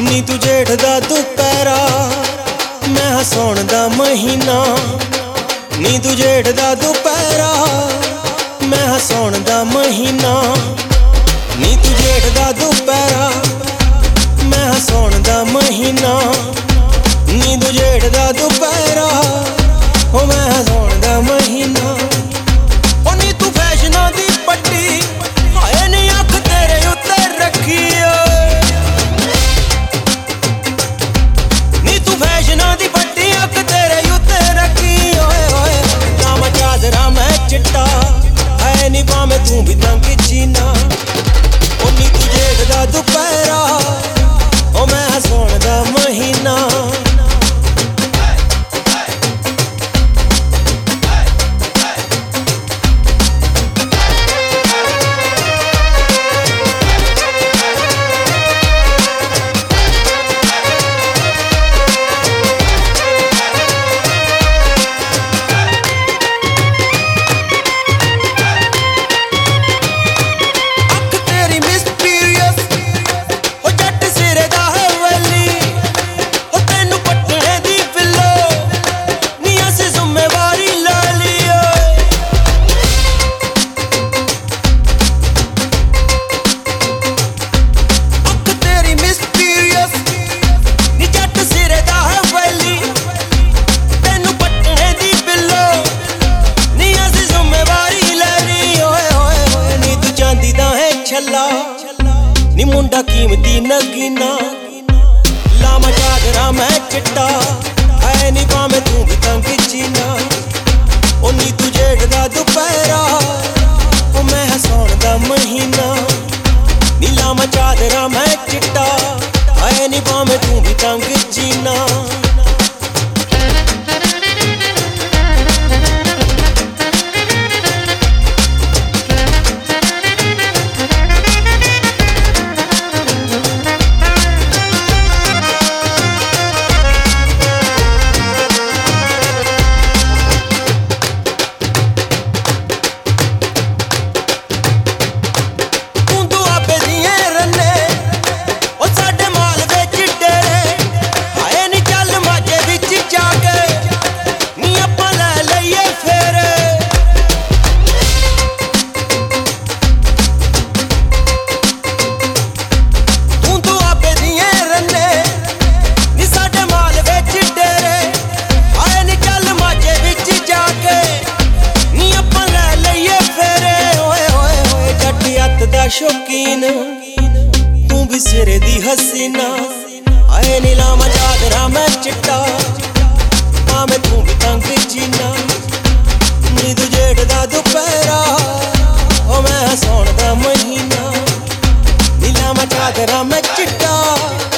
नी तू जेठ दा दुपहरा मैं हसौण दा महीना। नी तू जेठ दा दुपहरा मैं हसौण दा महीना। नी तू जेठ दा दुपहरा मैं हसौण दा महीना। नी तू जेठ दा दुपहरा ओ मैं हसौण दा महीना। ओ नी तू फैशना दी पट्टी हाए नी अख तेरे उत्ते रखी चिट्टा है नी पावे तू भी तंग चीना। ओ नी तू जेठ दा दुपहरा ओ मैं हसौण दा महीना। नी मुंडा कीमती नगीना लामा चादरा मैं चिट्टा है नी पावे तू भी तंग चीना। ओ नी तू जेठ दा दुपहरा ओ मैं हसौण दा महीना। नी लामा चादरा मैं चिट्टा है नी पावे तू भी तंग चीना। शौकीन तू भी सिरे दी हसीना आए नीलामा चादरा मैं चिट्टा पावे तू भी तंग चीना। नी तू जेठ दा दुपहरा ओ मैं हसौण दा महीना। नीलामा चादरा मैं चिट्टा